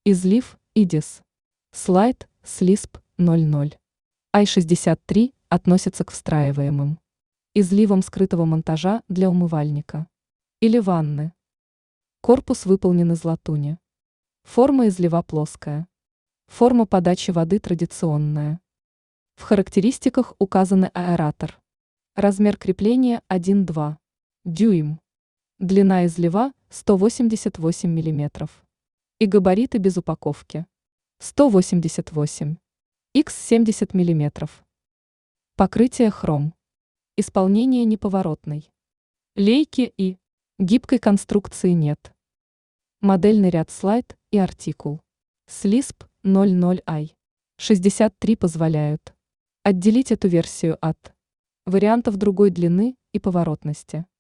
Излив, IDIS. Слайд, SLISP 00. i63 относится к встраиваемым изливам скрытого монтажа для умывальника или ванны. Корпус выполнен из латуни. Форма излива плоская. Форма подачи воды традиционная. В характеристиках указаны аэратор. Размер крепления 1,2 дюйм. Длина излива 188 мм. И габариты без упаковки. 188 х 70 мм. Покрытие хром. Исполнение неповоротный. Лейки и гибкой конструкции нет. Модельный ряд слайд и артикул. SLISP 00i. 63 позволяют отделить эту версию от вариантов другой длины и поворотности.